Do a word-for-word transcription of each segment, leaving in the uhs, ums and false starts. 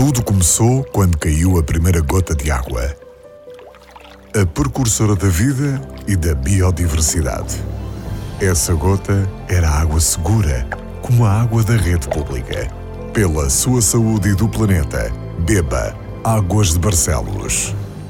Tudo começou quando caiu a primeira gota de água. A precursora da vida e da biodiversidade. Essa gota era água segura, como a água da rede pública. Pela sua saúde e do planeta, beba Águas de Barcelos.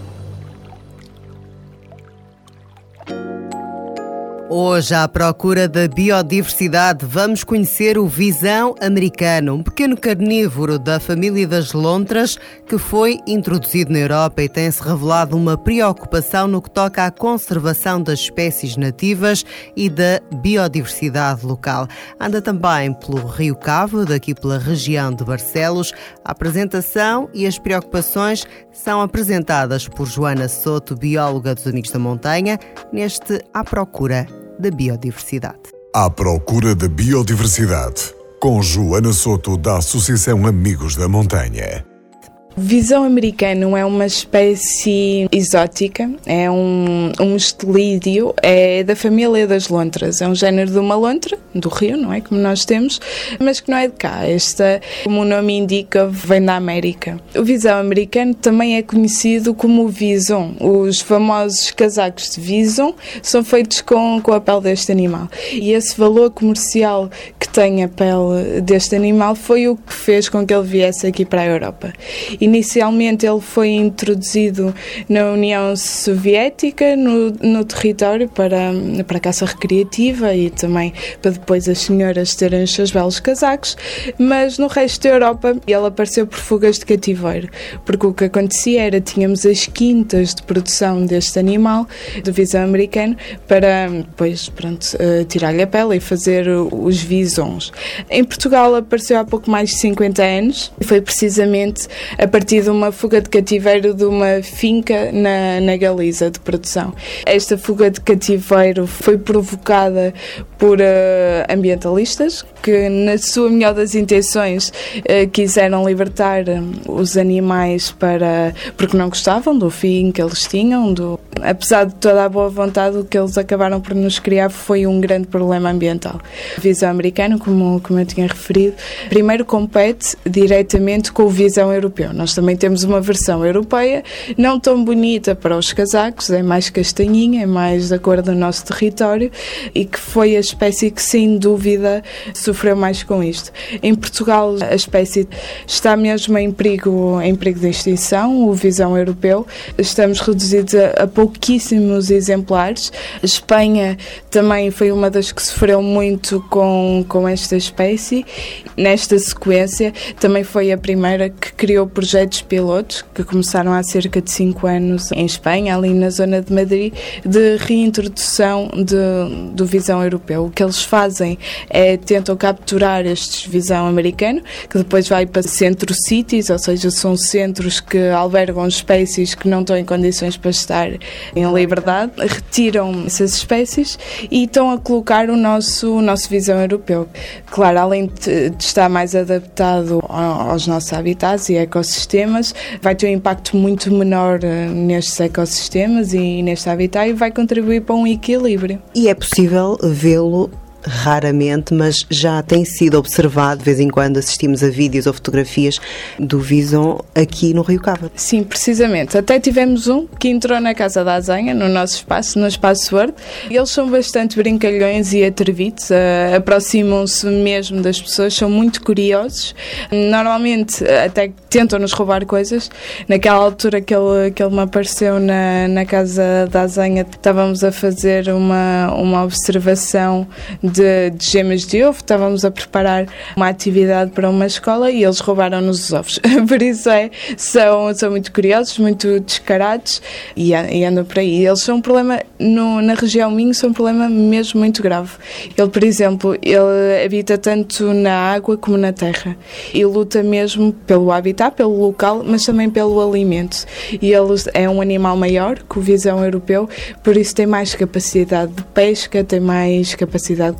Hoje, à procura da biodiversidade, vamos conhecer o visão americano, um pequeno carnívoro da família das lontras que foi introduzido na Europa e tem-se revelado uma preocupação no que toca à conservação das espécies nativas e da biodiversidade local. Anda também pelo Rio Cavo, daqui pela região de Barcelos. A apresentação e as preocupações são apresentadas por Joana Soto, bióloga dos Amigos da Montanha, neste À Procura da Biodiversidade. À Procura da Biodiversidade, com Joana Soto, da Associação Amigos da Montanha. O visão americano é uma espécie exótica, é um, um estelídeo, é da família das lontras, é um género de uma lontra, do rio, não é? Como nós temos, mas que não é de cá. Esta, como o nome indica, vem da América. O visão americano também é conhecido como o vison. Os famosos casacos de vison são feitos com, com a pele deste animal. E esse valor comercial que tem a pele deste animal foi o que fez com que ele viesse aqui para a Europa. Inicialmente ele foi introduzido na União Soviética, no, no território para, para a caça recreativa e também para depois as senhoras terem os seus belos casacos, mas no resto da Europa ele apareceu por fugas de cativeiro, porque o que acontecia era, tínhamos as quintas de produção deste animal, do visão americano, para depois, pronto, tirar-lhe a pele e fazer os visons. Em Portugal apareceu há pouco mais de cinquenta anos, e foi precisamente a partir de uma fuga de cativeiro de uma finca na, na Galiza de produção. Esta fuga de cativeiro foi provocada por uh, ambientalistas que, na sua melhor das intenções, uh, quiseram libertar um, os animais para, porque não gostavam do fim que eles tinham. Do, apesar de toda a boa vontade, o que eles acabaram por nos criar foi um grande problema ambiental. O visão americano, como, como eu tinha referido, primeiro compete diretamente com o visão europeu. Nós também temos uma versão europeia, não tão bonita para os casacos, é mais castanhinha, é mais da cor do nosso território, e que foi a espécie que, sem dúvida, sofreu mais com isto. Em Portugal, a espécie está mesmo em perigo, em perigo de extinção, o visão europeu. Estamos reduzidos a, a pouquíssimos exemplares. A Espanha também foi uma das que sofreu muito com, com esta espécie. Nesta sequência, também foi a primeira que criou projetos pilotos, que começaram há cerca de cinco anos em Espanha, ali na zona de Madrid, de reintrodução de, do visão europeu. O que eles fazem é tentam capturar este visão americano, que depois vai para centro-cities, ou seja, são centros que albergam espécies que não estão em condições para estar em liberdade, retiram essas espécies e estão a colocar o nosso, o nosso visão europeu. Claro, além de, de estar mais adaptado aos nossos habitats e ecossistemas, vai ter um impacto muito menor nestes ecossistemas e neste habitat e vai contribuir para um equilíbrio. E é possível vê-lo raramente, mas já tem sido observado, de vez em quando assistimos a vídeos ou fotografias do vison aqui no Rio Cavo. Sim, precisamente. Até tivemos um que entrou na Casa da Azenha, no nosso espaço, no Espaço Verde. Eles são bastante brincalhões e atrevidos, uh, aproximam-se mesmo das pessoas, são muito curiosos. Normalmente até tentam nos roubar coisas. Naquela altura que ele, que ele me apareceu na, na Casa da Azenha, estávamos a fazer uma, uma observação De, de gemas de ovo, estávamos a preparar uma atividade para uma escola e eles roubaram-nos os ovos. Por isso é, são, são muito curiosos, muito descarados e, e andam por aí. Eles são um problema, no, na região Minho, são um problema mesmo muito grave. Ele, por exemplo, ele habita tanto na água como na terra e luta mesmo pelo habitat, pelo local, mas também pelo alimento. E ele é um animal maior que o visão europeu, por isso tem mais capacidade de pesca, tem mais capacidade de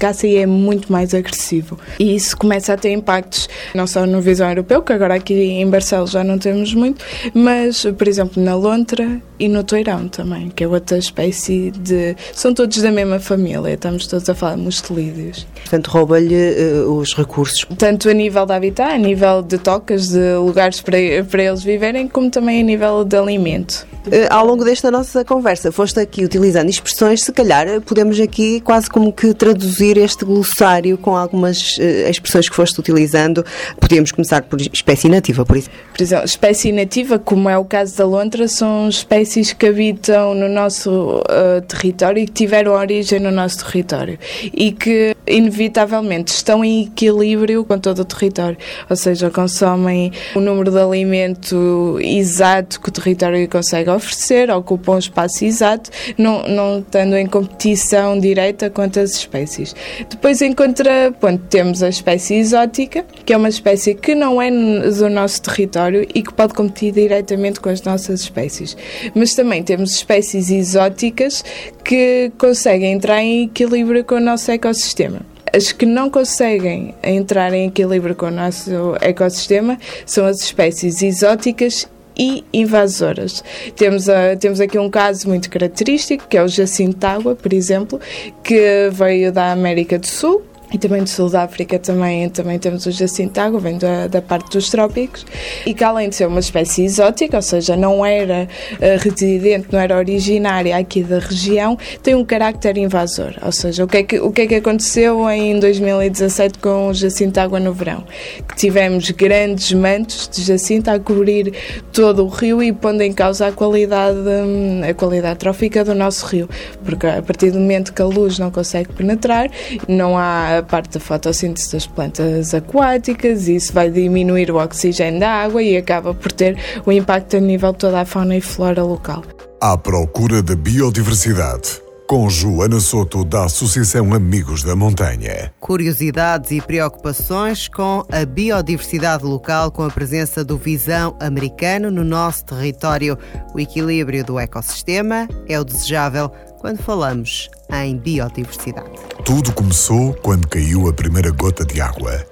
caça e é muito mais agressivo. E isso começa a ter impactos não só no visão europeu, que agora aqui em Barcelos já não temos muito, mas, por exemplo, na lontra e no toirão também, que é outra espécie de... São todos da mesma família, estamos todos a falar de mustelídeos. Portanto, rouba-lhe uh, os recursos. Tanto a nível de habitat, a nível de tocas, de lugares para, para eles viverem, como também a nível de alimento. Uh, ao longo desta nossa conversa, foste aqui utilizando expressões, se calhar podemos aqui quase como que traduzir este glossário com algumas uh, expressões que foste utilizando. Podíamos começar por espécie nativa, por isso. Por exemplo, espécie nativa, como é o caso da lontra, são espécies que habitam no nosso uh, território e que tiveram origem no nosso território e que, inevitavelmente, estão em equilíbrio com todo o território, ou seja, consomem o número de alimento exato que o território consegue oferecer, ocupam um espaço exato, não, não estando em competição direta com outras espécies. Depois, em contraponto, temos a espécie exótica, que é uma espécie que não é do nosso território e que pode competir diretamente com as nossas espécies. Mas também temos espécies exóticas que conseguem entrar em equilíbrio com o nosso ecossistema. As que não conseguem entrar em equilíbrio com o nosso ecossistema são as espécies exóticas e invasoras. Temos, a, temos aqui um caso muito característico, que é o jacinto-água, por exemplo, que veio da América do Sul. E também do sul da África também, também temos o jacinto-água, vem da, da parte dos trópicos, e que além de ser uma espécie exótica, ou seja, não era uh, residente, não era originária aqui da região, tem um carácter invasor. Ou seja, o que é que, o que, é que aconteceu em dois mil e dezassete com o jacinto-água no verão? Que tivemos grandes mantos de jacinto a cobrir todo o rio e pondo em causa a qualidade, a qualidade trófica do nosso rio, porque a partir do momento que a luz não consegue penetrar, não há a parte da fotossíntese das plantas aquáticas, e isso vai diminuir o oxigênio da água e acaba por ter um impacto a nível de toda a fauna e flora local. À procura da biodiversidade, com Joana Soto, da Associação Amigos da Montanha. Curiosidades e preocupações com a biodiversidade local, com a presença do visão americano no nosso território. O equilíbrio do ecossistema é o desejável quando falamos em biodiversidade. Tudo começou quando caiu a primeira gota de água.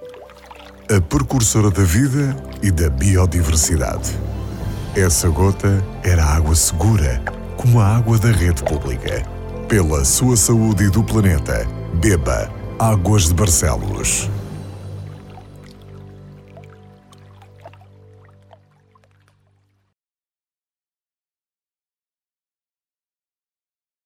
A precursora da vida e da biodiversidade. Essa gota era água segura, como a água da rede pública. Pela sua saúde e do planeta, beba Águas de Barcelos.